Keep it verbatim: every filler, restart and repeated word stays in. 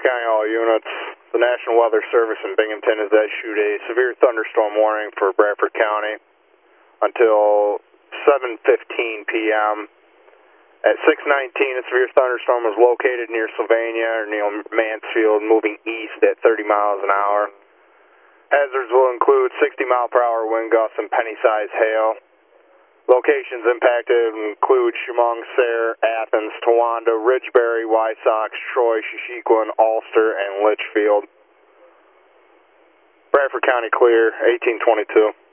County, all units. The National Weather Service in Binghamton has issued a severe thunderstorm warning for Bradford County until seven fifteen p m At six nineteen, a severe thunderstorm was located near Sylvania or near Mansfield, moving east at thirty miles an hour. Hazards will include sixty mile per hour wind gusts and penny-sized hail. Locations impacted include Chemung, Sayre, Athens, Towanda, Ridgebury, Wysox, Troy, Sheshequin, Ulster, and Litchfield. Bradford County clear, eighteen twenty-two.